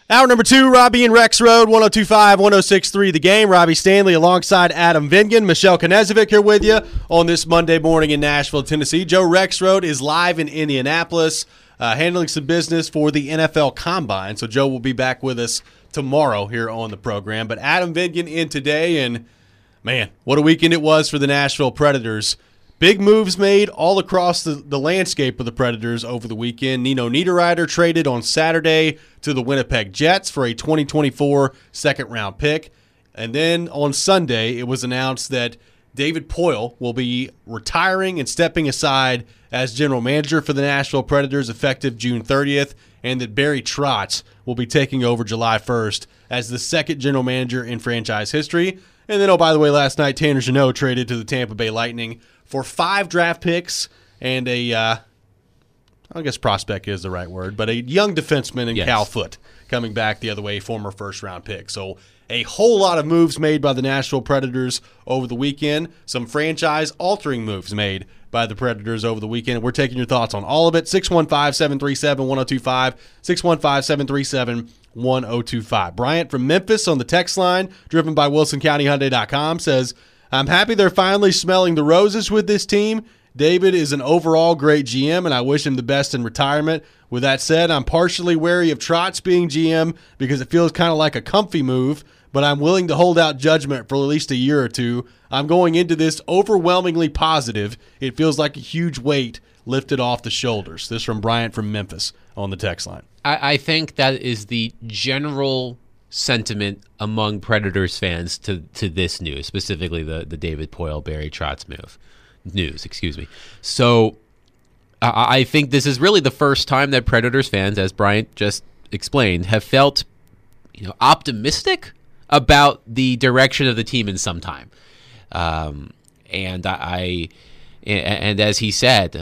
Hour number 2, Robbie and Rex Road, 102.5, 106.3 The Game. Robbie Stanley alongside Adam Vingan. Michelle Knezovic here with you on this Monday morning in Nashville, Tennessee. Joe Rex Road is live in Indianapolis, handling some business for the NFL Combine. So Joe will be back with us tomorrow here on the program. But Adam Vingan in today, and man, what a weekend it was for the Nashville Predators. Big moves made all across the landscape of the Predators over the weekend. Nino Niederreiter traded on Saturday to the Winnipeg Jets for a 2024 second-round pick. And then on Sunday, it was announced that David Poile will be retiring and stepping aside as general manager for the Nashville Predators effective June 30th, and that Barry Trotz will be taking over July 1st as the second general manager in franchise history. And then, oh, by the way, last night, Tanner Jeannot traded to the Tampa Bay Lightning for 5 draft picks and I guess prospect is the right word, but a young defenseman in Cal Foote coming back the other way, former first-round pick. So a whole lot of moves made by the Nashville Predators over the weekend, some franchise-altering moves made by the Predators over the weekend. We're taking your thoughts on all of it. 615-737-1025, 615-737-1025. Bryant from Memphis on the text line, driven by WilsonCountyHyundai.com, says, I'm happy they're finally smelling the roses with this team. David is an overall great GM, and I wish him the best in retirement. With that said, I'm partially wary of Trotz being GM because it feels kind of like a comfy move, but I'm willing to hold out judgment for at least a year or two. I'm going into this overwhelmingly positive. It feels like a huge weight lifted off the shoulders. This from Bryant from Memphis on the text line. I think that is the general sentiment among Predators fans to this news, specifically the David Poile, Barry Trotz news. So I think this is really the first time that Predators fans, as Bryant just explained, have felt optimistic about the direction of the team in some time. And as he said,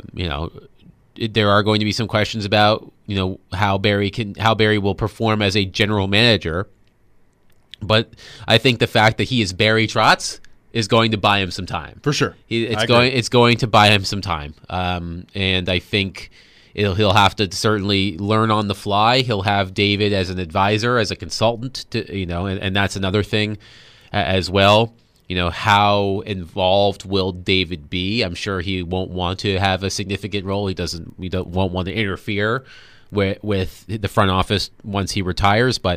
there are going to be some questions about how Barry will perform as a general manager, but I think the fact that he is Barry Trotz is going to buy him some time for sure. It's going to buy him some time, and I think he'll have to certainly learn on the fly. He'll have David as an advisor, as a consultant, and that's another thing as well. How involved will David be? I'm sure he won't want to have a significant role. He won't want to interfere with the front office once he retires. But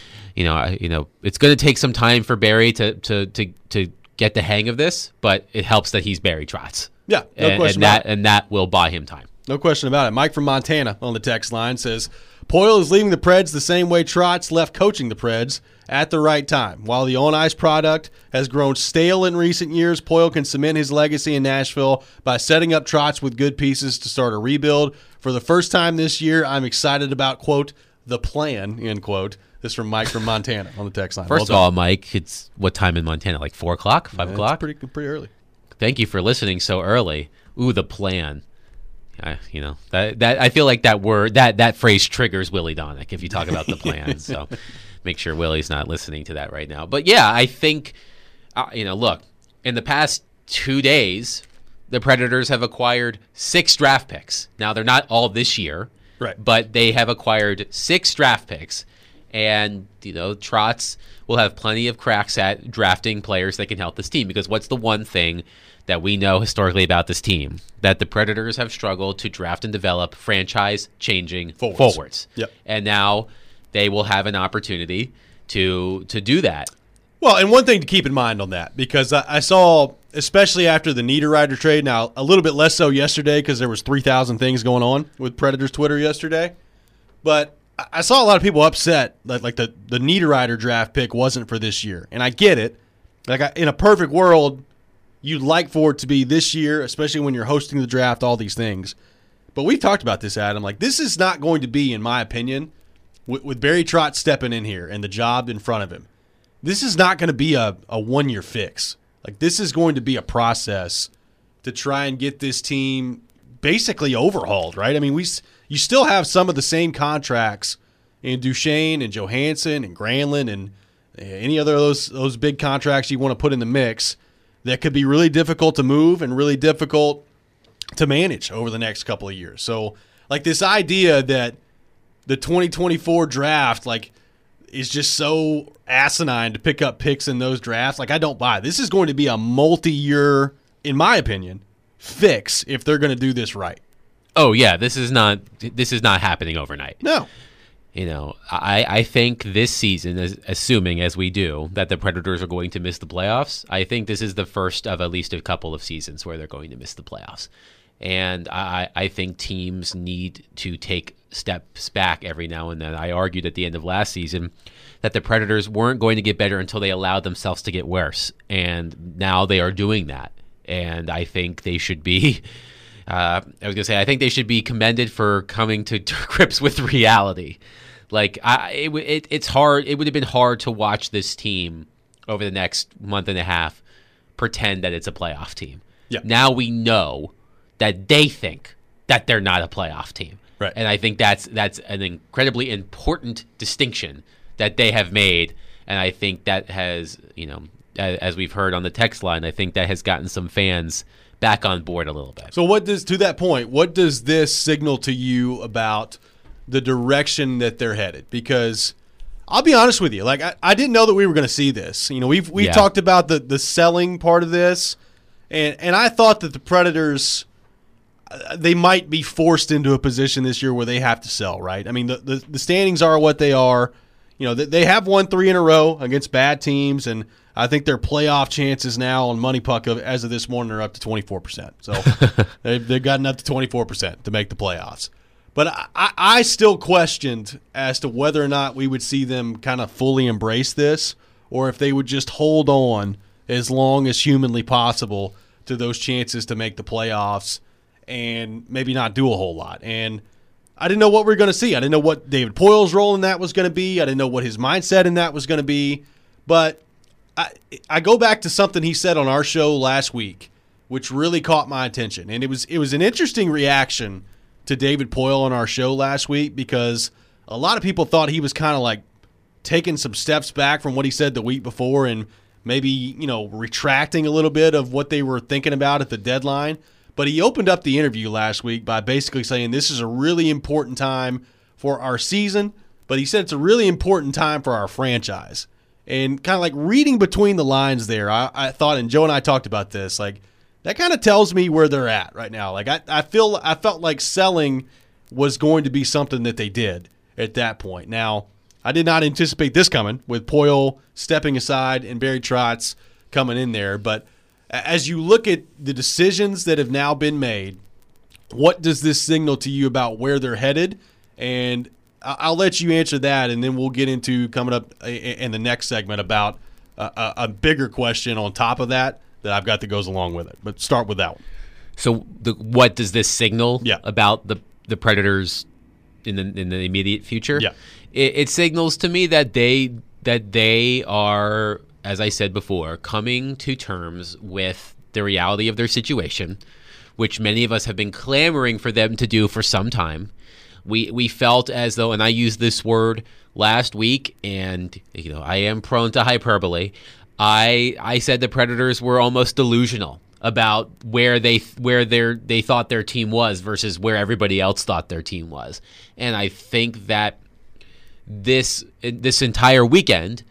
it's going to take some time for Barry to get the hang of this. But it helps that he's Barry Trotz. Yeah, no question about it. And that will buy him time. No question about it. Mike from Montana on the text line says, Poile is leaving the Preds the same way Trotz left coaching the Preds, at the right time. While the on-ice product has grown stale in recent years, Poile can cement his legacy in Nashville by setting up Trotz with good pieces to start a rebuild. For the first time this year, I'm excited about, quote, the plan, end quote. This from Mike from Montana on the text line. First of all, Mike, it's what time in Montana? Like 4 o'clock, 5 o'clock? It's pretty early. Thank you for listening so early. Ooh, the plan. That I feel like that word, that phrase triggers Willie Donick if you talk about the plan. So make sure Willie's not listening to that right now. But yeah, I think, look, in the past 2 days, the Predators have acquired 6 draft picks. Now, they're not all this year, right? But they have acquired 6 draft picks. And, Trotz will have plenty of cracks at drafting players that can help this team. Because what's the one thing that we know historically about this team? That the Predators have struggled to draft and develop franchise-changing forwards. Yep. And now they will have an opportunity to do that. Well, and one thing to keep in mind on that, because I saw, especially after the Niederreiter trade, now a little bit less so yesterday because there was 3,000 things going on with Predators Twitter yesterday, but I saw a lot of people upset that like the Niederreiter draft pick wasn't for this year, and I get it. Like in a perfect world, you'd like for it to be this year, especially when you're hosting the draft, all these things. But we've talked about this, Adam. Like this is not going to be, in my opinion, with Barry Trotz stepping in here and the job in front of him, this is not going to be a one-year fix. Like this is going to be a process to try and get this team basically overhauled, right? I mean, you still have some of the same contracts in Duchesne and Johansson and Granlund and any other of those big contracts you want to put in the mix that could be really difficult to move and really difficult to manage over the next couple of years. So, like this idea that the 2024 draft, like, is just so asinine to pick up picks in those drafts. Like, I don't buy it. This is going to be a multi-year, in my opinion, fix if they're going to do this right. Oh yeah, this is not happening overnight. No. You know, I think this season, assuming as we do that the Predators are going to miss the playoffs, I think this is the first of at least a couple of seasons where they're going to miss the playoffs. And I think teams need to take steps back every now and then. I argued at the end of last season that the Predators weren't going to get better until they allowed themselves to get worse. And now they are doing that. And I think they should be, I think they should be commended for coming to grips with reality. Like, it's hard. It would have been hard to watch this team over the next month and a half pretend that it's a playoff team. Yeah. Now we know that they think that they're not a playoff team. Right. And I think that's an incredibly important distinction that they have made. And I think that has, you know, as we've heard on the text line, I think that has gotten some fans back on board a little bit. So to that point, what does this signal to you about the direction that they're headed? Because I'll be honest with you, like, I didn't know that we were going to see this. You know, we've talked about the selling part of this, and I thought that the Predators, they might be forced into a position this year where they have to sell, right? I mean, the standings are what they are. You know, they have won 3 in a row against bad teams, and I think their playoff chances now on Money Puck as of this morning are up to 24%. So they've gotten up to 24% to make the playoffs. But I still questioned as to whether or not we would see them kind of fully embrace this, or if they would just hold on as long as humanly possible to those chances to make the playoffs and maybe not do a whole lot. And I didn't know what we were going to see. I didn't know what David Poile's role in that was going to be. I didn't know what his mindset in that was going to be. But I go back to something he said on our show last week, which really caught my attention. And it was an interesting reaction to David Poile on our show last week, because a lot of people thought he was kind of like taking some steps back from what he said the week before and maybe, you know, retracting a little bit of what they were thinking about at the deadline. But he opened up the interview last week by basically saying this is a really important time for our season, but he said it's a really important time for our franchise. And kind of like reading between the lines there, I thought, and Joe and I talked about this, like, that kind of tells me where they're at right now. Like, I felt like selling was going to be something that they did at that point. Now, I did not anticipate this coming with Poile stepping aside and Barry Trotz coming in there. But as you look at the decisions that have now been made, what does this signal to you about where they're headed? And I'll let you answer that, and then we'll get into coming up in the next segment about a bigger question on top of that I've got that goes along with it. But start with that one. So what does this signal about the Predators in the immediate future? Yeah. It signals to me that they are, as I said before, coming to terms with the reality of their situation, which many of us have been clamoring for them to do for some time. We felt as though, and I used this word last week, and you know, I am prone to hyperbole. I said the Predators were almost delusional about where they thought their team was versus where everybody else thought their team was. And I think that this entire weekend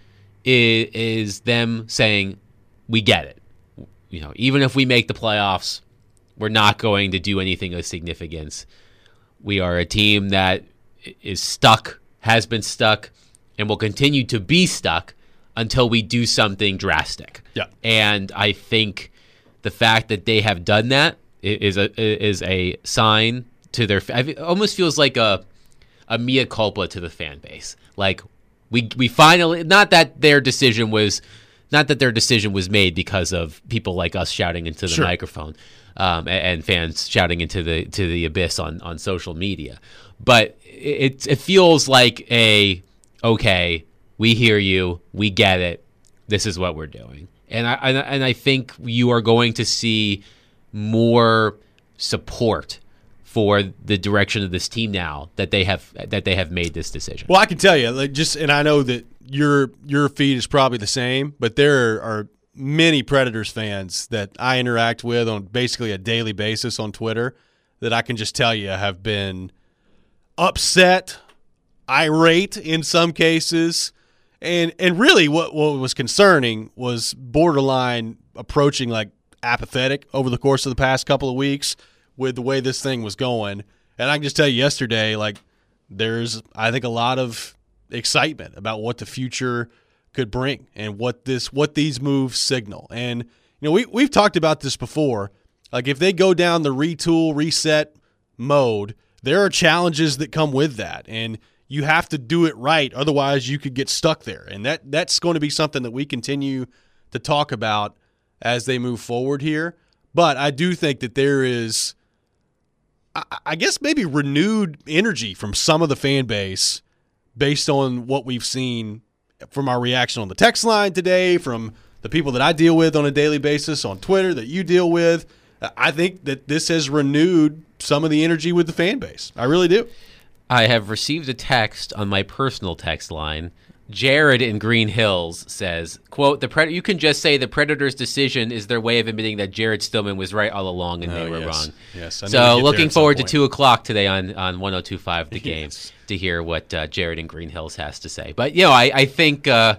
is them saying, we get it. You know, even if we make the playoffs, we're not going to do anything of significance. We are a team that is stuck, has been stuck, and will continue to be stuck until we do something drastic. Yeah. And I think the fact that they have done that is a sign to their. It almost feels like a mea culpa to the fan base. Like we finally, not that their decision was made because of people like us shouting into the microphone, and fans shouting into the abyss on social media, but it feels like okay. We hear you. We get it. This is what we're doing, and I think you are going to see more support for the direction of this team now that they have made this decision. Well, I can tell you, and I know that your feed is probably the same, but there are many Predators fans that I interact with on basically a daily basis on Twitter that I can just tell you have been upset, irate in some cases. And really what was concerning was borderline approaching like apathetic over the course of the past couple of weeks with the way this thing was going. And I can just tell you yesterday, like, there's, I think, a lot of excitement about what the future could bring and what these moves signal. And, we've talked about this before. Like, if they go down the retool, reset mode, there are challenges that come with that. And you have to do it right. Otherwise, you could get stuck there. And that's going to be something that we continue to talk about as they move forward here. But I do think that there is, I guess, maybe renewed energy from some of the fan base based on what we've seen from our reaction on the text line today, from the people that I deal with on a daily basis on Twitter that you deal with. I think that this has renewed some of the energy with the fan base. I really do. I have received a text on my personal text line. Jared in Green Hills says, quote, you can just say the Predators' decision is their way of admitting that Jared Stillman was right all along and they were wrong. Yes. So looking forward to 2 o'clock today on 102.5 The Game to hear what Jared in Green Hills has to say. But, I think, Jared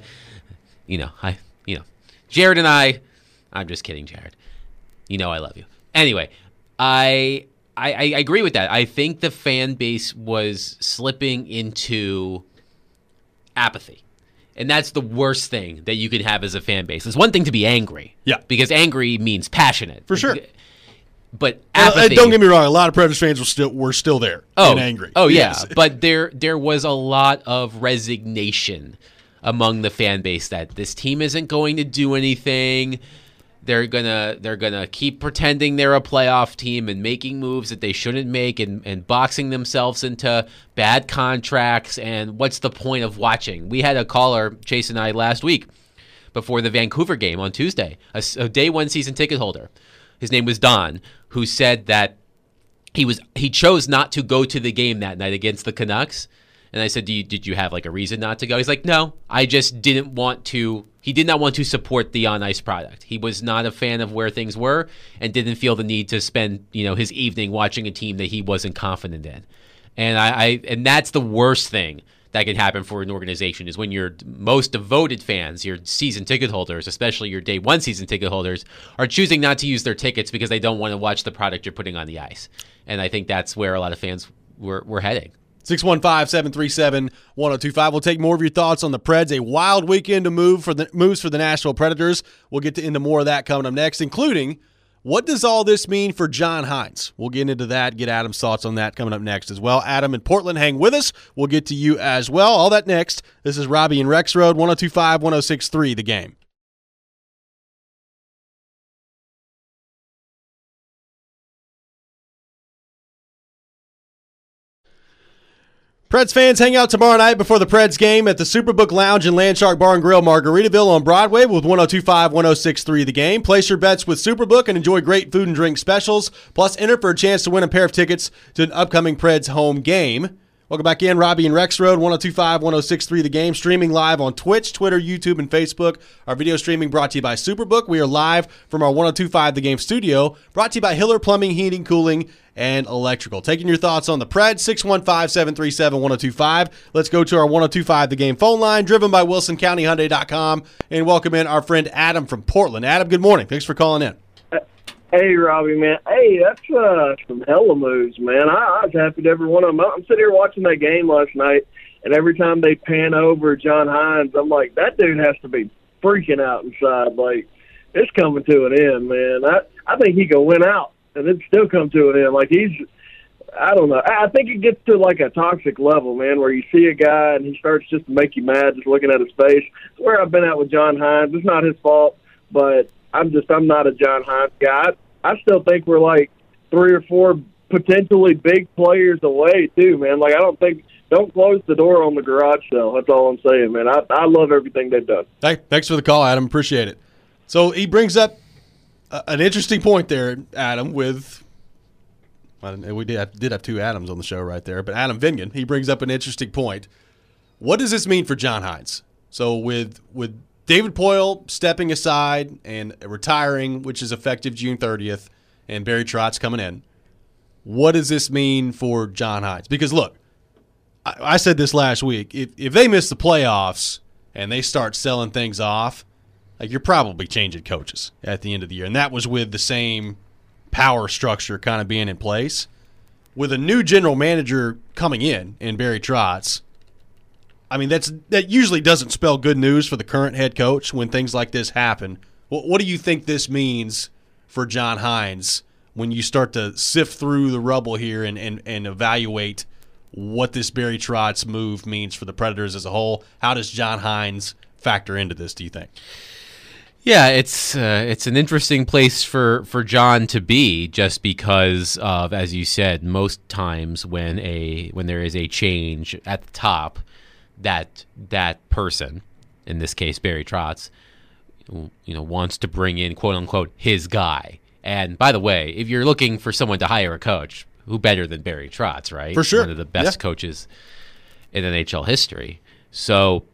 and I'm just kidding, Jared. I love you. Anyway, I agree with that. I think the fan base was slipping into apathy. And that's the worst thing that you can have as a fan base. It's one thing to be angry. Yeah. Because angry means passionate. For sure. But apathy. Don't get me wrong, a lot of Predators fans were still there and angry. Oh, yes. Yeah. But there was a lot of resignation among the fan base that this team isn't going to do anything. They're gonna keep pretending they're a playoff team and making moves that they shouldn't make and boxing themselves into bad contracts. And what's the point of watching? We had a caller, Chase and I, last week before the Vancouver game on Tuesday, a day one season ticket holder. His name was Don, who said that he chose not to go to the game that night against the Canucks. And I said, did you have like a reason not to go? He's like, no, I just didn't want to. He did not want to support the on-ice product. He was not a fan of where things were and didn't feel the need to spend, his evening watching a team that he wasn't confident in. And that's the worst thing that can happen for an organization is when your most devoted fans, your season ticket holders, especially your day one season ticket holders, are choosing not to use their tickets because they don't want to watch the product you're putting on the ice. And I think that's where a lot of fans were heading. 615-737-1025. We'll take more of your thoughts on the Preds. A wild weekend to moves for the Nashville Predators. We'll get into more of that coming up next, including what does all this mean for John Hynes? We'll get into that, get Adam's thoughts on that coming up next as well. Adam in Portland, hang with us. We'll get to you as well. All that next. This is Robbie and Rexroad, 102.5, 106.3 The Game. Preds fans, hang out tomorrow night before the Preds game at the Superbook Lounge and Landshark Bar and Grill, Margaritaville on Broadway with 102.5, 106.3 The Game. Place your bets with Superbook and enjoy great food and drink specials. Plus, enter for a chance to win a pair of tickets to an upcoming Preds home game. Welcome back in, Robbie and Rexroad, 102.5, 106.3 The Game. Streaming live on Twitch, Twitter, YouTube, and Facebook. Our video streaming brought to you by Superbook. We are live from our 102.5 The Game studio, brought to you by Hiller Plumbing, Heating, Cooling, and Electrical. Taking your thoughts on the Preds, 615-737-1025. Let's go to our 102.5 The Game phone line, driven by WilsonCountyHyundai.com, and welcome in our friend Adam from Portland. Adam, good morning. Thanks for calling in. Hey, Robbie, man. Hey, that's some hella moves, man. I was happy to every one of them. I'm sitting here watching that game last night, and every time they pan over John Hynes, I'm like, that dude has to be freaking out inside. Like, it's coming to an end, man. I think he can win out, and it still come to an end. Like, I don't know. I think it gets to, like, a toxic level, man, where you see a guy and he starts just to make you mad just looking at his face. It's where I've been at with John Hynes. It's not his fault, but I'm not a John Hynes guy. I still think we're like 3 or 4 potentially big players away too, man. Like, don't close the door on the garage sale. That's all I'm saying, man. I love everything they've done. Thanks for the call, Adam. Appreciate it. So he brings up an interesting point there, Adam, with we did have 2 Adams on the show right there, but Adam Vingan, he brings up an interesting point. What does this mean for John Hynes? So with David Poile stepping aside and retiring, which is effective June 30th, and Barry Trotz coming in, what does this mean for John Hynes? Because, look, I said this last week. If they miss the playoffs and they start selling things off, like, you're probably changing coaches at the end of the year. And that was with the same power structure kind of being in place. With a new general manager coming in Barry Trotz, I mean, that usually doesn't spell good news for the current head coach when things like this happen. What do you think this means for John Hines when you start to sift through the rubble here and evaluate what this Barry Trotz move means for the Predators as a whole? How does John Hines factor into this, do you think? Yeah, it's an interesting place for John to be, just because of, as you said, most times when there is a change at the top, that person, in this case Barry Trotz, wants to bring in, quote unquote, his guy. And by the way, if you're looking for someone to hire a coach, who better than Barry Trotz, right? For sure. One of the best coaches in NHL history. So,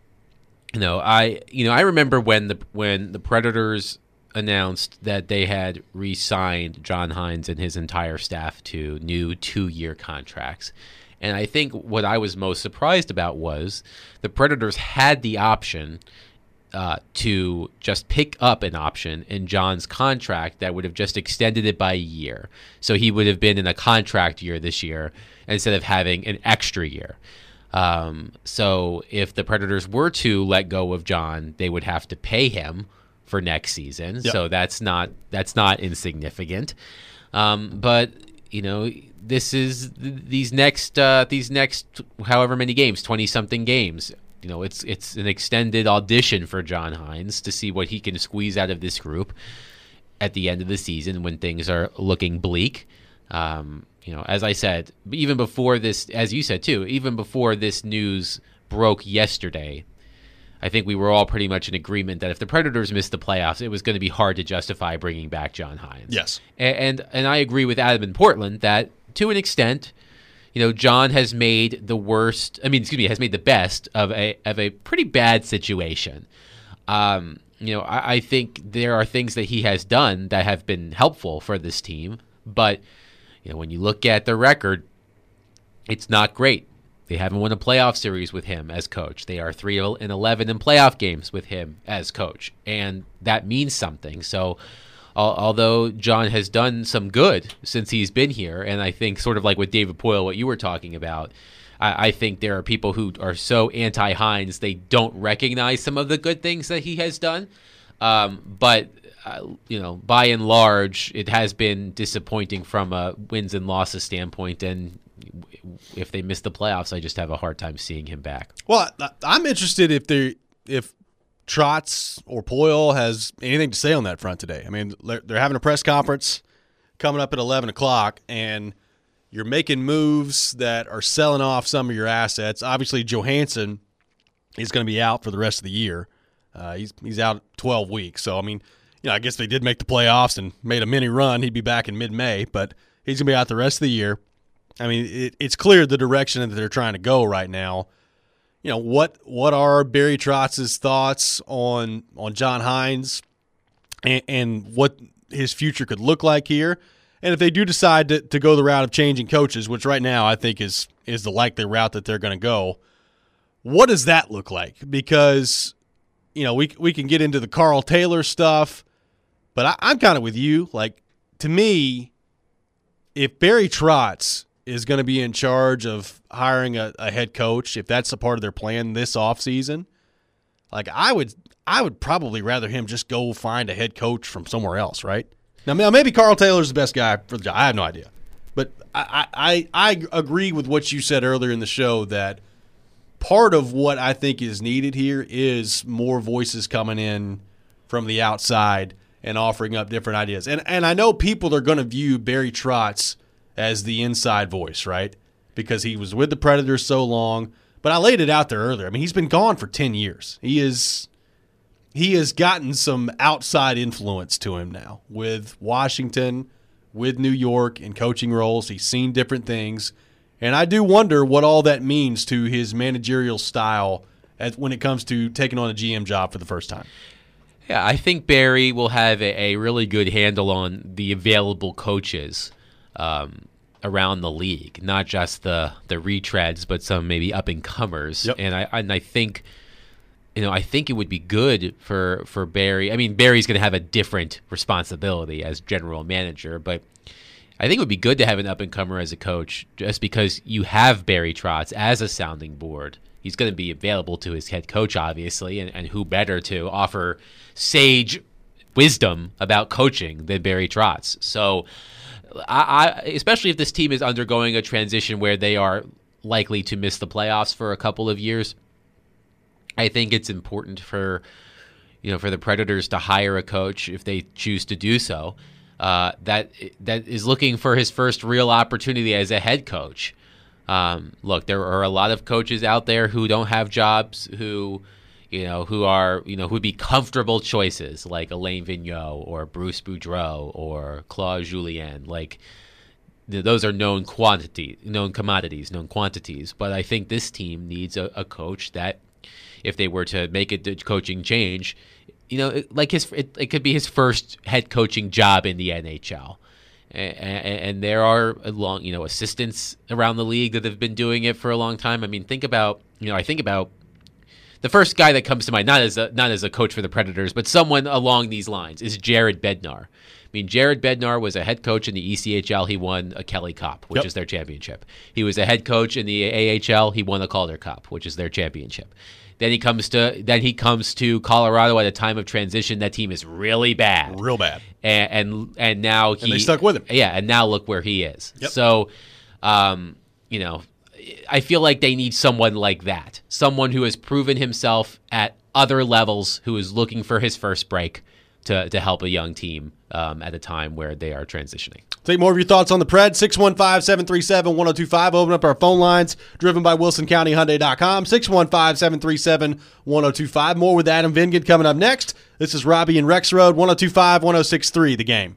I remember when the Predators announced that they had re-signed John Hines and his entire staff to new 2-year contracts. And I think what I was most surprised about was the Predators had the option to just pick up an option in John's contract that would have just extended it by a year. So he would have been in a contract year this year instead of having an extra year. So if the Predators were to let go of John, they would have to pay him for next season. Yep. So that's not insignificant. But this is these next however many games, 20-something games. It's an extended audition for John Hines to see what he can squeeze out of this group at the end of the season when things are looking bleak. As I said, even before this, as you said too, even before this news broke yesterday, I think we were all pretty much in agreement that if the Predators missed the playoffs, it was going to be hard to justify bringing back John Hines. Yes. And I agree with Adam in Portland that to an extent, John has made has made the best of a pretty bad situation. I think there are things that he has done that have been helpful for this team, but when you look at the record, it's not great. They haven't won a playoff series with him as coach. They are 3-11 in playoff games with him as coach, and that means something. So although John has done some good since he's been here, and I think sort of like with David Poile, what you were talking about, I think there are people who are so anti-Hines they don't recognize some of the good things that he has done. But by and large, it has been disappointing from a wins and losses standpoint, and if they miss the playoffs, I just have a hard time seeing him back. Well, I'm interested if Trotz or Poile has anything to say on that front today. I mean, they're having a press conference coming up at 11 o'clock, and you're making moves that are selling off some of your assets. Obviously, Johansson is going to be out for the rest of the year. He's out 12 weeks. So, I mean, I guess they did make the playoffs and made a mini run. He'd be back in mid-May, but he's going to be out the rest of the year. I mean, it's clear the direction that they're trying to go right now. What are Barry Trotz's thoughts on John Hines and what his future could look like here? And if they do decide to go the route of changing coaches, which right now I think is the likely route that they're going to go, what does that look like? Because, we can get into the Carl Taylor stuff, but I'm kind of with you. Like, to me, if Barry Trotz is going to be in charge of hiring a head coach, if that's a part of their plan this offseason, like I would probably rather him just go find a head coach from somewhere else, right? Now maybe Carl Taylor's the best guy for the job. I have no idea. But I agree with what you said earlier in the show that part of what I think is needed here is more voices coming in from the outside and offering up different ideas. And I know people are going to view Barry Trotz as the inside voice, right? Because he was with the Predators so long. But I laid it out there earlier. I mean, he's been gone for 10 years. He has gotten some outside influence to him now with Washington, with New York in coaching roles. He's seen different things. And I do wonder what all that means to his managerial style when it comes to taking on a GM job for the first time. Yeah, I think Barry will have a really good handle on the available coaches. around the league, not just the retreads, but some maybe up and comers. Yep. And I think, I think it would be good for Barry. I mean, Barry's going to have a different responsibility as general manager, but I think it would be good to have an up and comer as a coach, just because you have Barry Trotz as a sounding board. He's going to be available to his head coach, obviously, and who better to offer sage wisdom about coaching than Barry Trotz. So, I especially if this team is undergoing a transition where they are likely to miss the playoffs for a couple of years, I think it's important for the Predators to hire a coach, if they choose to do so, that is looking for his first real opportunity as a head coach. Look, there are a lot of coaches out there who don't have jobs, who would be comfortable choices, like Alain Vigneault or Bruce Boudreau or Claude Julien. Like, those are known commodities. But I think this team needs a coach that, if they were to make a coaching change, it could be his first head coaching job in the NHL. And there are assistants around the league that have been doing it for a long time. I mean, I think about the first guy that comes to mind, not as a coach for the Predators, but someone along these lines, is Jared Bednar. I mean, Jared Bednar was a head coach in the ECHL. He won a Kelly Cup, which is their championship. He was a head coach in the AHL. He won the Calder Cup, which is their championship. Then he comes to Colorado at a time of transition. That team is really bad, real bad, and now they stuck with him. Yeah, and now look where he is. Yep. So, I feel like they need someone like that, someone who has proven himself at other levels, who is looking for his first break to help a young team at a time where they are transitioning. Take more of your thoughts on the Pred, 615-737-1025. Open up our phone lines, driven by WilsonCountyHyundai.com, 615-737-1025. More with Adam Vingan coming up next. This is Robbie and Rex Road, 102.5-106.3, The Game.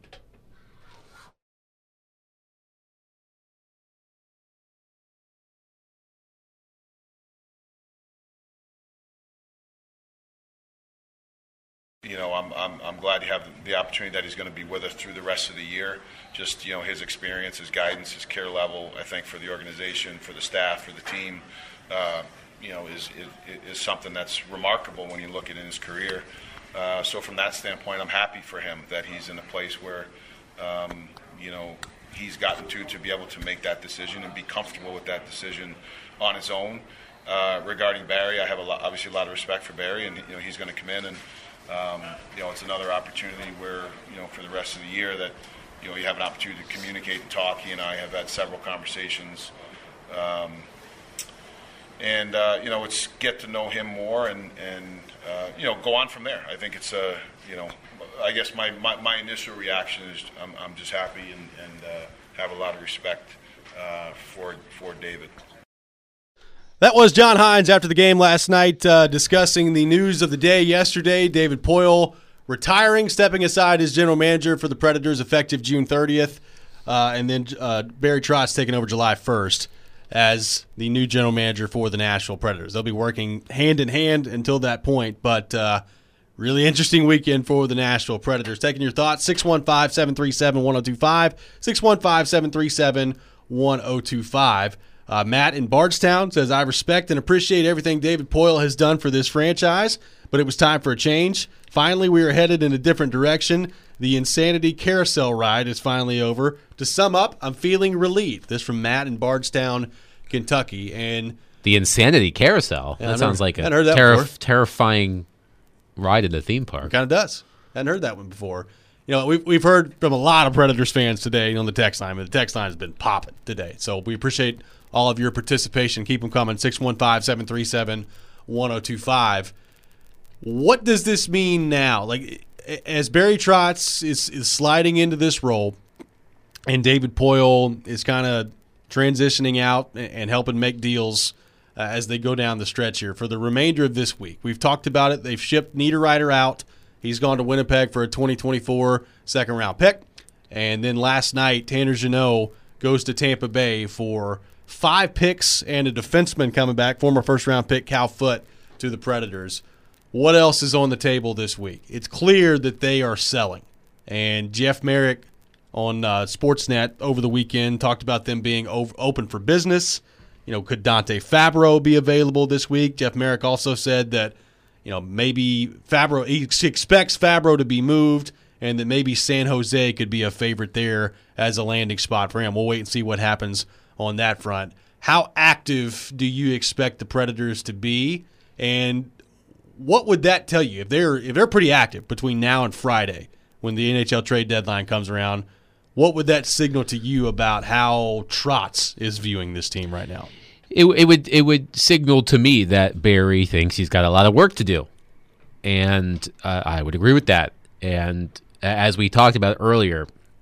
I'm glad to have the opportunity that he's going to be with us through the rest of the year. Just, his experience, his guidance, his care level, I think, for the organization, for the staff, for the team, is something that's remarkable when you look at it in his career. So from that standpoint, I'm happy for him that he's in a place where, he's gotten to be able to make that decision and be comfortable with that decision on his own. Regarding Barry, I have obviously a lot of respect for Barry, and he's going to come in and it's another opportunity where, for the rest of the year that, you have an opportunity to communicate and talk. He and I have had several conversations. It's get to know him more and go on from there. I think it's, I guess my initial reaction is I'm just happy and have a lot of respect for David. That was John Hynes after the game last night, discussing the news of the day yesterday. David Poile retiring, stepping aside as general manager for the Predators effective June 30th, and then Barry Trotz taking over July 1st as the new general manager for the Nashville Predators. They'll be working hand in hand until that point, but really interesting weekend for the Nashville Predators. Taking your thoughts, 615-737-1025, 615-737-1025. Matt in Bardstown says, I respect and appreciate everything David Poile has done for this franchise, but it was time for a change. Finally, we are headed in a different direction. The insanity carousel ride is finally over. To sum up, I'm feeling relieved. This from Matt in Bardstown, Kentucky. And the insanity carousel? Yeah, that sounds like a terrifying ride in the theme park. It kind of does. Hadn't heard that one before. We've heard from a lot of Predators fans today on the text line, but the text line has been popping today. So we appreciate all of your participation. Keep them coming, 615-737-1025. What does this mean now? Like, as Barry Trotz is sliding into this role and David Poile is kind of transitioning out and helping make deals as they go down the stretch here for the remainder of this week. We've talked about it. They've shipped Niederreiter out. He's gone to Winnipeg for a 2024 second-round pick. And then last night, Tanner Jeannot goes to Tampa Bay for 5 picks and a defenseman coming back, former first-round pick Cal Foote, to the Predators. What else is on the table this week? It's clear that they are selling. And Jeff Marek on Sportsnet over the weekend, talked about them being open for business. Could Dante Fabro be available this week? Jeff Merrick also said that, maybe Fabro, he expects Fabro to be moved, and that maybe San Jose could be a favorite there as a landing spot for him. We'll wait and see what happens on that front. How active do you expect the Predators to be, and what would that tell you if they're pretty active between now and Friday when the NHL trade deadline comes around? What would that signal to you about how Trotz is viewing this team right now? It would signal to me that Barry thinks he's got a lot of work to do, and I would agree with that. And as we talked about earlier,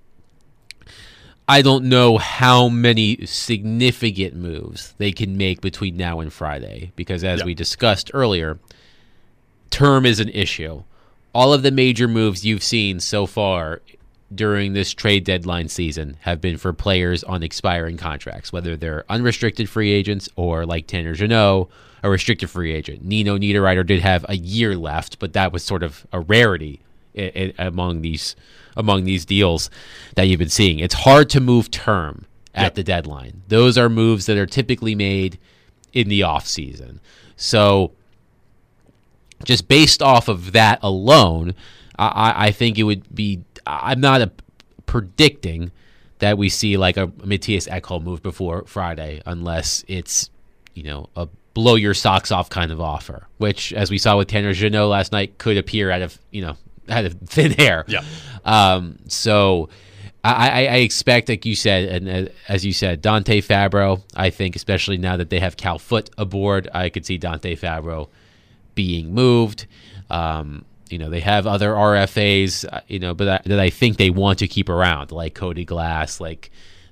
I don't know how many significant moves they can make between now and Friday, because as we discussed earlier, term is an issue. All of the major moves you've seen so far during this trade deadline season have been for players on expiring contracts, whether they're unrestricted free agents or, like Tanner Jeannot, a restricted free agent. Nino Niederreiter did have a year left, but that was sort of a rarity among these deals that you've been seeing. It's hard to move term at the deadline. Those are moves that are typically made in the off season. So just based off of that alone, I think it would be. I'm not predicting that we see like a Matthias Ekholm move before Friday, unless it's a blow your socks off kind of offer, which, as we saw with Tanner Jeannot last night, could appear out of thin air. Yeah. So I expect, like you said, and as you said, Dante Fabro. I think, especially now that they have Cal Foote aboard, I could see Dante Fabro being moved. They have other RFAs, but that I think they want to keep around, like Cody Glass, they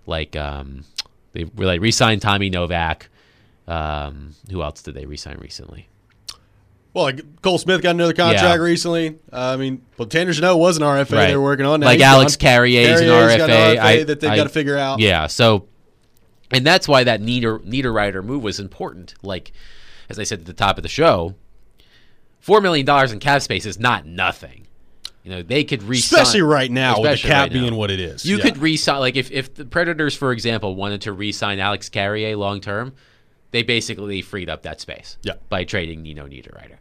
re-signed Tommy Novak. Who else did they re-sign recently? Well, like Cole Smith got another contract recently. Tanner Jeannot was an RFA they were working on. Now like Alex Carrier's an RFA. Got an RFA that they've got to figure out. Yeah, so, and that's why that Niederreiter move was important. Like, as I said at the top of the show, $4 million in cap space is not nothing. They could re-sign. Especially right now, with the cap being what it is. You could re-sign. Like, if the Predators, for example, wanted to re-sign Alex Carrier long-term, they basically freed up that space by trading Nino Niederreiter.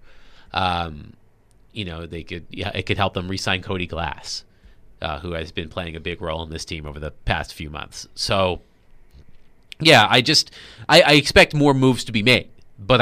It could help them re-sign Cody Glass, who has been playing a big role in this team over the past few months. So, yeah, I expect more moves to be made, but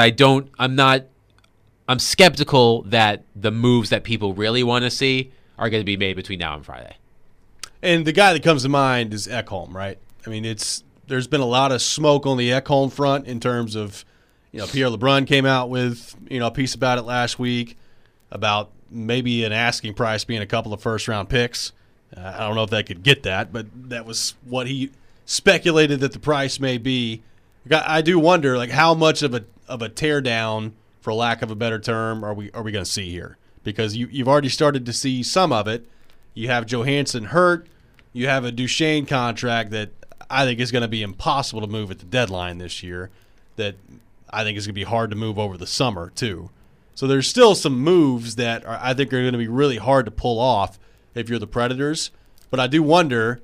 I'm skeptical that the moves that people really want to see are going to be made between now and Friday. And the guy that comes to mind is Ekholm, right? I mean, there's been a lot of smoke on the Ekholm front in terms of, Pierre LeBrun came out with, a piece about it last week about maybe an asking price being a couple of first-round picks. I don't know if they could get that, but that was what he speculated that the price may be. I do wonder, like, how much of a teardown, for lack of a better term, are we going to see here? Because you've already started to see some of it. You have Johansson hurt. You have a Duchesne contract that I think is going to be impossible to move at the deadline this year, that I think is going to be hard to move over the summer too. So there's still some moves that I think are going to be really hard to pull off if you're the Predators. But I do wonder,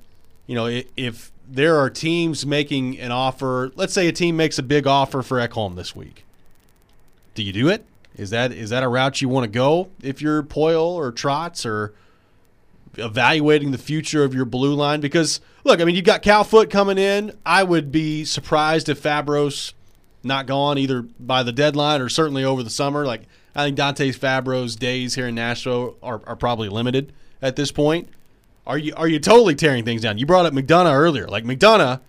if there are teams making an offer. Let's say a team makes a big offer for Ekholm this week. Do you do it? Is that a route you want to go if you're Poile or Trotz, or evaluating the future of your blue line? Because, look, I mean, you've got Cal Foote coming in. I would be surprised if Fabro's not gone either by the deadline or certainly over the summer. Like, I think Dante Fabro's days here in Nashville are probably limited at this point. Are you totally tearing things down? You brought up McDonough earlier. Like, McDonough,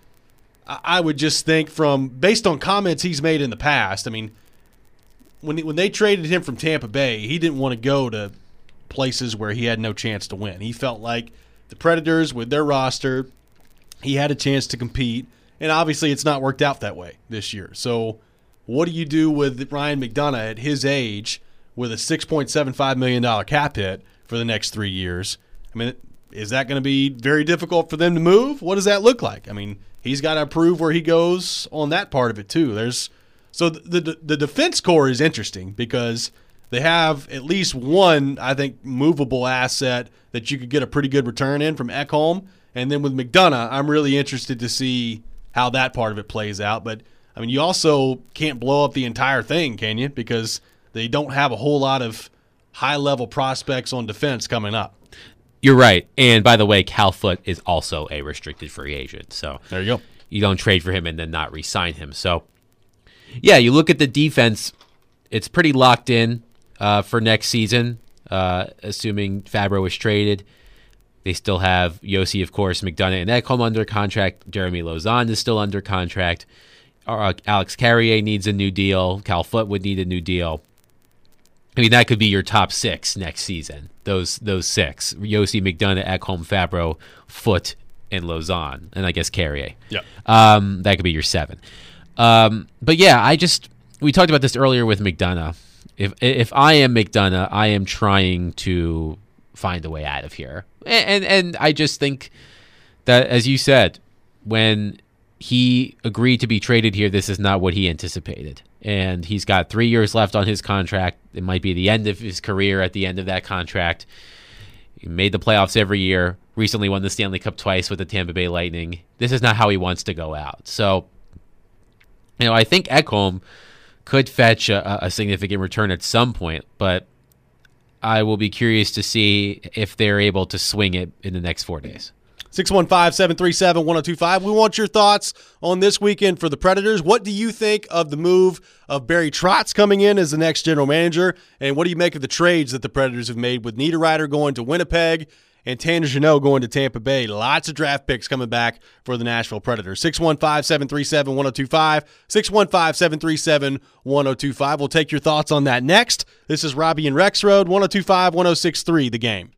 I would just think based on comments he's made in the past, I mean, when they traded him from Tampa Bay, he didn't want to go to places where he had no chance to win. He felt like the Predators, with their roster, he had a chance to compete, and obviously it's not worked out that way this year. So what do you do with Ryan McDonough at his age with a $6.75 million cap hit for the next 3 years? I mean, is that going to be very difficult for them to move? What does that look like? I mean, he's got to prove where he goes on that part of it too. So the defense core is interesting because they have at least one, I think, movable asset that you could get a pretty good return in from Ekholm. And then with McDonough, I'm really interested to see how that part of it plays out. But, I mean, you also can't blow up the entire thing, can you? Because they don't have a whole lot of high-level prospects on defense coming up. You're right. And by the way, Cal Foote is also a restricted free agent. So there you go. You don't trade for him and then not re-sign him. So, yeah, you look at the defense, it's pretty locked in for next season, assuming Fabro is traded. They still have Yossi, of course, McDonough and Ekholm under contract. Jeremy Lauzon is still under contract. Alex Carrier needs a new deal. Cal Foote would need a new deal. I mean, that could be your top 6 next season. Those 6. Yossi, McDonough, Ekholm, Fabro, Foote, and Lauzon. And I guess Carrier. Yeah. That could be your 7. But yeah, we talked about this earlier with McDonough. If I am McDonough, I am trying to find a way out of here. And I just think that, as you said, when he agreed to be traded here, this is not what he anticipated. And he's got 3 years left on his contract. It might be the end of his career at the end of that contract. He made the playoffs every year, recently won the Stanley Cup twice with the Tampa Bay Lightning. This is not how he wants to go out. So, I think Ekholm could fetch a significant return at some point, but I will be curious to see if they're able to swing it in the next 4 days. 615-737-1025. We want your thoughts on this weekend for the Predators. What do you think of the move of Barry Trotz coming in as the next general manager? And what do you make of the trades that the Predators have made with Niederreiter going to Winnipeg and Tanner Jeannot going to Tampa Bay? Lots of draft picks coming back for the Nashville Predators. 615-737-1025. 615-737-1025. We'll take your thoughts on that next. This is Robbie and Rexroad, 102.5-106.3 The Game.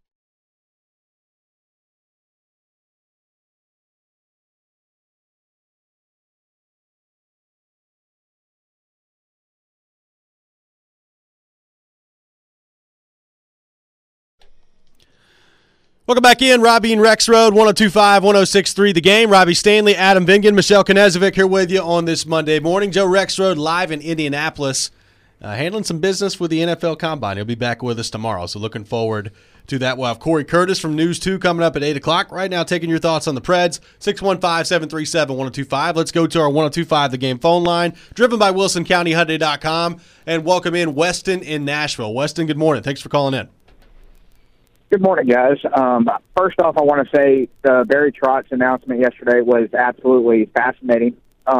Welcome back in. Robbie and Rexroad, 102.5-106.3 The Game. Robbie Stanley, Adam Vingan, Michelle Knezovic here with you on this Monday morning. Joe Rexroad live in Indianapolis, handling some business with the NFL Combine. He'll be back with us tomorrow, so looking forward to that. We'll have Corey Curtis from News 2 coming up at 8 o'clock. Right now, taking your thoughts on the Preds, 615-737-1025. Let's go to our 102.5 The Game phone line, driven by WilsonCountyHyundai.com, and welcome in Weston in Nashville. Weston, good morning. Thanks for calling in. Good morning, guys. First off, I want to say the Barry Trotz announcement yesterday was absolutely fascinating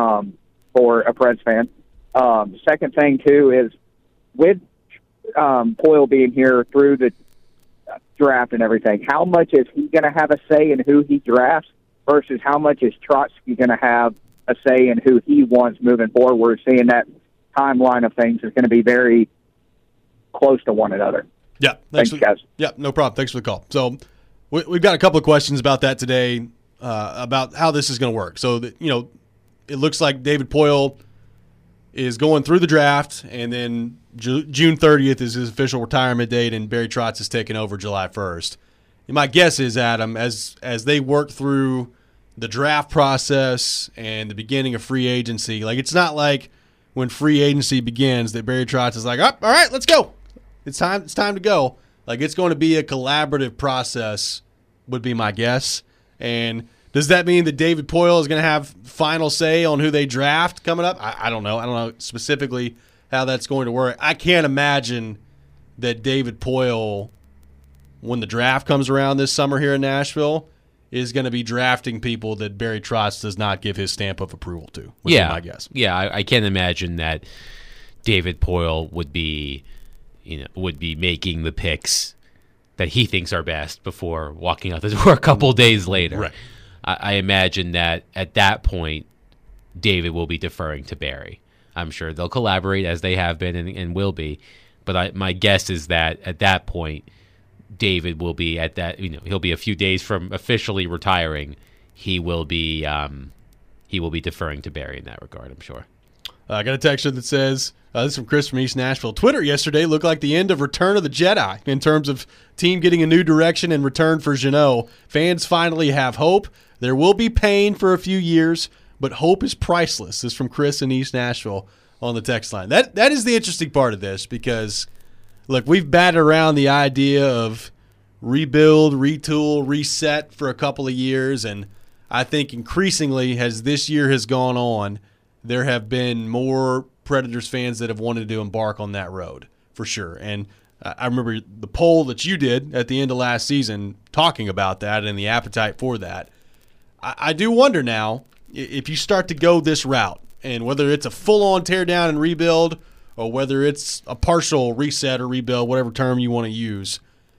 for a Preds fan. Second thing, too, is with Poile being here through the draft and everything, how much is he going to have a say in who he drafts versus how much is Trotsky going to have a say in who he wants moving forward, seeing that timeline of things is going to be very close to one another. Yeah, thanks, guys. Yeah, no problem. Thanks for the call. So we've got a couple of questions about that today, about how this is going to work. So, it looks like David Poile is going through the draft, and then June 30th is his official retirement date, and Barry Trotz is taking over July 1st. And my guess is, Adam, as they work through the draft process and the beginning of free agency, like it's not like when free agency begins that Barry Trotz is like, oh, all right, let's go. It's time to go. Like, it's going to be a collaborative process, would be my guess. And does that mean that David Poile is going to have final say on who they draft coming up? I don't know. I don't know specifically how that's going to work. I can't imagine that David Poile, when the draft comes around this summer here in Nashville, is going to be drafting people that Barry Trotz does not give his stamp of approval to, would be my guess. Yeah, I can't imagine that David Poile would be making the picks that he thinks are best before walking out the door a couple days later. Right. I imagine that at that point, David will be deferring to Barry. I'm sure they'll collaborate as they have been and will be. But my guess is that at that point, David will be at that. He'll be a few days from officially retiring. He will be deferring to Barry in that regard, I'm sure. I got a text that says, this is from Chris from East Nashville. Twitter yesterday looked like the end of Return of the Jedi in terms of team getting a new direction in return for Jeannot. Fans finally have hope. There will be pain for a few years, but hope is priceless. This is from Chris in East Nashville on the text line. That is the interesting part of this because, look, we've batted around the idea of rebuild, retool, reset for a couple of years. And I think increasingly, as this year has gone on, there have been more Predators fans that have wanted to embark on that road, for sure. And I remember the poll that you did at the end of last season talking about that and the appetite for that. I do wonder now if you start to go this route, and whether it's a full-on tear down and rebuild or whether it's a partial reset or rebuild, whatever term you want to use,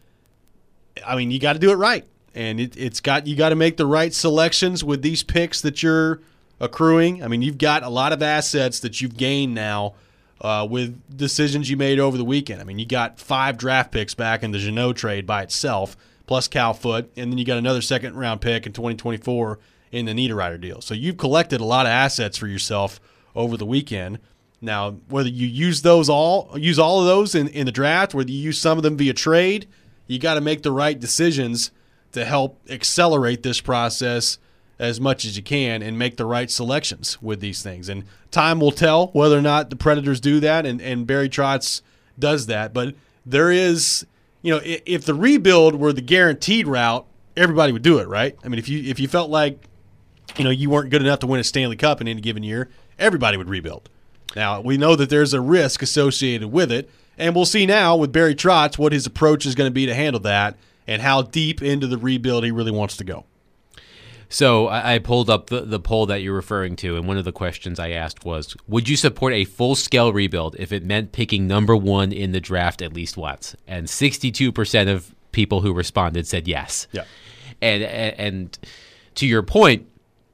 I mean, you got to do it right. And you got to make the right selections with these picks that you're accruing. I mean, you've got a lot of assets that you've gained now with decisions you made over the weekend. I mean, you got 5 draft picks back in the Jeannot trade by itself, plus Cal Foote, and then you got another second-round pick in 2024 in the Niederreiter deal. So you've collected a lot of assets for yourself over the weekend. Now, whether you use all of those in the draft, whether you use some of them via trade, you got to make the right decisions to help accelerate this process as much as you can and make the right selections with these things. And time will tell whether or not the Predators do that, and Barry Trotz does that. But there is, if the rebuild were the guaranteed route, everybody would do it, right? I mean, if you felt like, you weren't good enough to win a Stanley Cup in any given year, everybody would rebuild. Now, we know that there's a risk associated with it, and we'll see now with Barry Trotz what his approach is going to be to handle that and how deep into the rebuild he really wants to go. So I pulled up the poll that you're referring to, and one of the questions I asked was, would you support a full-scale rebuild if it meant picking number 1 in the draft at least once? And 62% of people who responded said yes. Yeah. And to your point,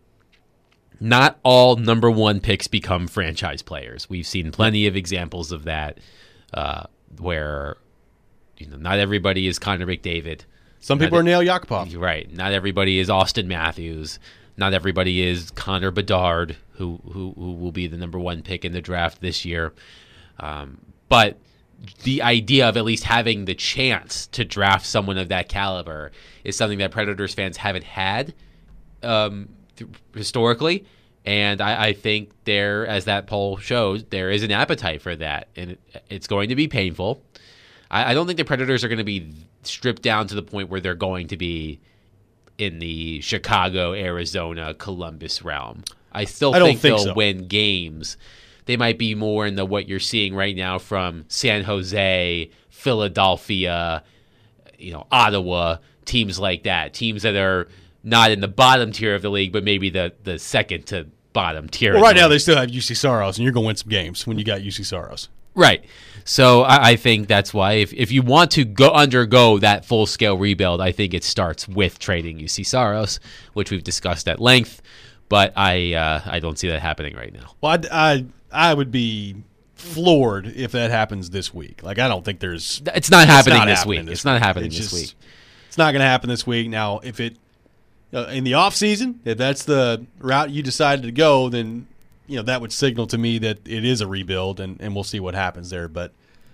not all number 1 picks become franchise players. We've seen plenty of examples of that where not everybody is Connor McDavid. Some people are Nail Yakupov. Right. Not everybody is Austin Matthews. Not everybody is Connor Bedard, who will be the number 1 pick in the draft this year. But the idea of at least having the chance to draft someone of that caliber is something that Predators fans haven't had historically. And I think there, as that poll shows, there is an appetite for that. And it's going to be painful. I don't think the Predators are going to be stripped down to the point where they're going to be in the Chicago, Arizona, Columbus realm. I think they'll win games. They might be more in what you're seeing right now from San Jose, Philadelphia, Ottawa, teams like that. Teams that are not in the bottom tier of the league, but maybe the second to bottom tier. Well, right now they still have UC Saros, and you're going to win some games when you got UC Saros. Right. So I think that's why if you want to undergo that full-scale rebuild, I think it starts with trading UC Saros, which we've discussed at length, but I don't see that happening right now. Well, I would be floored if that happens this week. Like, I don't think there's... It's not happening this week. It's not happening this week. It's not going to happen this week. Now, if it... in the offseason, if that's the route you decided to go, then... that would signal to me that it is a rebuild, and we'll see what happens there. But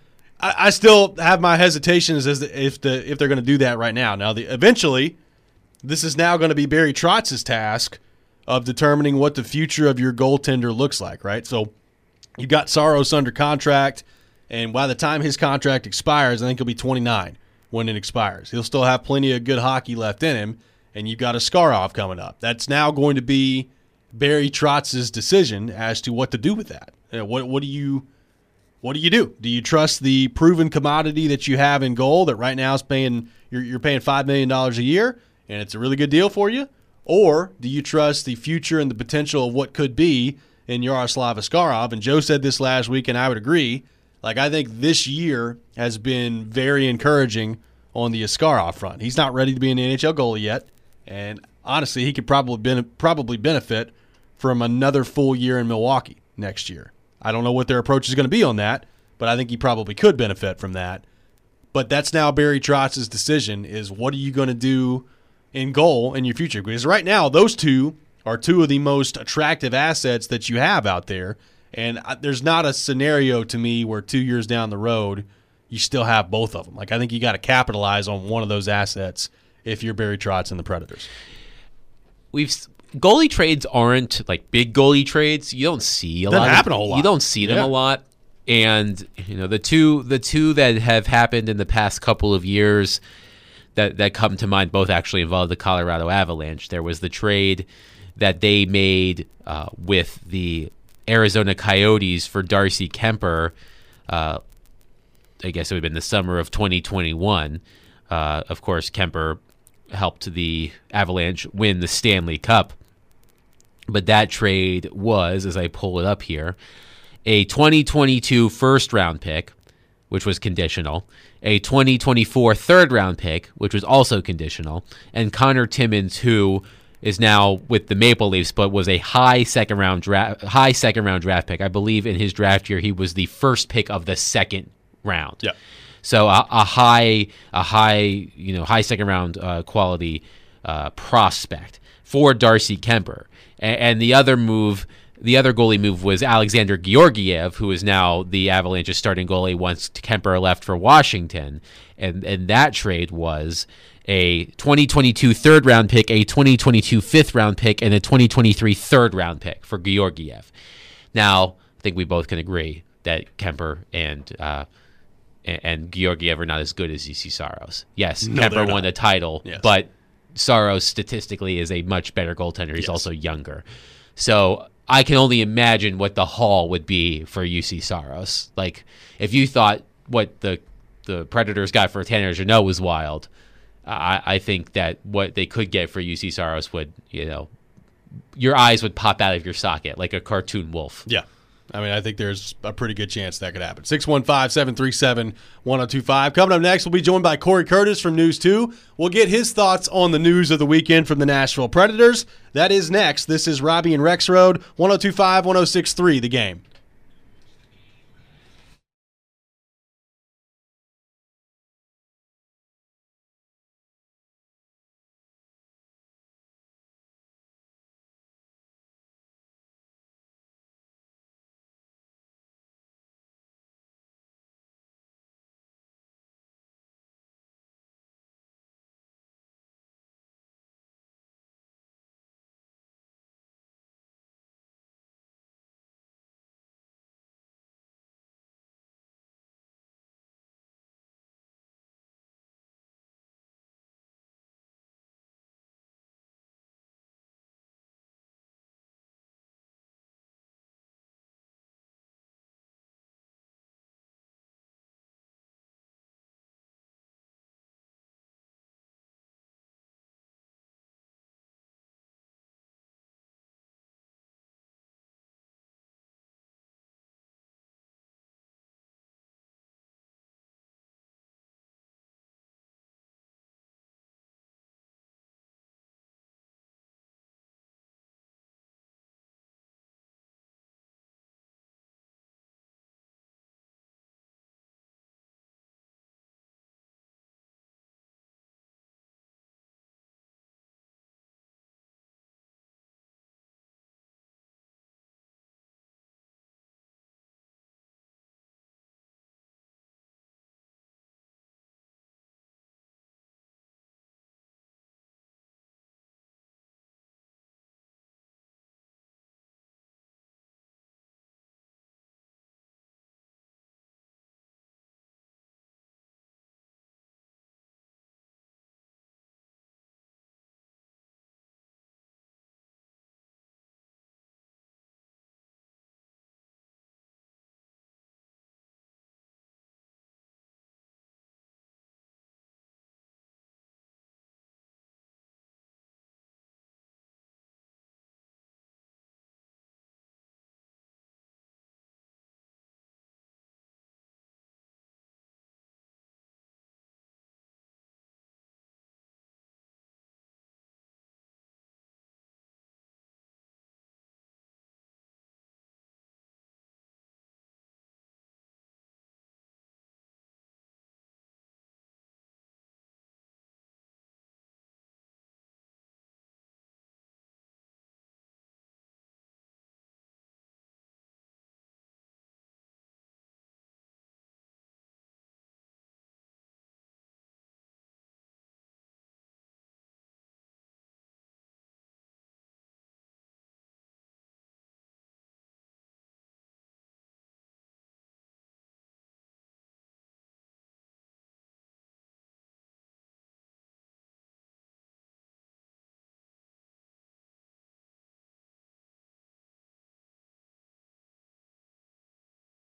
I still have my hesitations as if they're going to do that right now. Now, eventually, this is now going to be Barry Trotz's task of determining what the future of your goaltender looks like, right? So you've got Saros under contract, and by the time his contract expires, I think he'll be 29 when it expires. He'll still have plenty of good hockey left in him, and you've got Askarov coming up. That's now going to be Barry Trotz's decision as to what to do with that. What do you do? Do you trust the proven commodity that you have in goal that right now is paying you're paying $5 million a year and it's a really good deal for you? Or do you trust the future and the potential of what could be in Yaroslav Askarov? And Joe said this last week, and I would agree. Like, I think this year has been very encouraging on the Askarov front. He's not ready to be an NHL goalie yet, and honestly, he could probably benefit from another full year in Milwaukee next year. I don't know what their approach is going to be on that, but I think he probably could benefit from that. But that's now Barry Trotz's decision, is what are you going to do in goal in your future? Because right now, those two are two of the most attractive assets that you have out there, and there's not a scenario to me where 2 years down the road you still have both of them. Like, I think you got to capitalize on one of those assets if you're Barry Trotz and the Predators. Goalie trades aren't like big goalie trades. You don't see a lot. Doesn't happen a whole lot. You don't see them a lot. And the two that have happened in the past couple of years, that come to mind both actually involve the Colorado Avalanche. There was the trade that they made with the Arizona Coyotes for Darcy Kemper. I guess it would have been the summer of 2021. Of course, Kemper helped the Avalanche win the Stanley Cup. But that trade was, as I pull it up here, a 2022 first-round pick, which was conditional, a 2024 third-round pick, which was also conditional, and Connor Timmins, who is now with the Maple Leafs, but was a high second round draft pick. I believe in his draft year he was the first pick of the second round. Yeah. So a high second round quality prospect for Darcy Kemper. And the other goalie move was Alexander Georgiev, who is now the Avalanche's starting goalie once Kemper left for Washington. And that trade was a 2022 third-round pick, a 2022 fifth-round pick, and a 2023 third-round pick for Georgiev. Now, I think we both can agree that Kemper and Georgiev are not as good as UC Saros. Yes, No, Kemper they're won not. the title, Yes. but Saros statistically is a much better goaltender. He's also younger. So I can only imagine what the haul would be for UC Saros. Like, if you thought what the Predators got for Tanner Jeannot was wild, I think that what they could get for UC Saros would, your eyes would pop out of your socket like a cartoon wolf. Yeah. I mean, I think there's a pretty good chance that could happen. 615-737-1025. Coming up next, we'll be joined by Corey Curtis from News 2. We'll get his thoughts on the news of the weekend from the Nashville Predators. That is next. This is Robbie and Rex Road, 1025, 1063, The Game.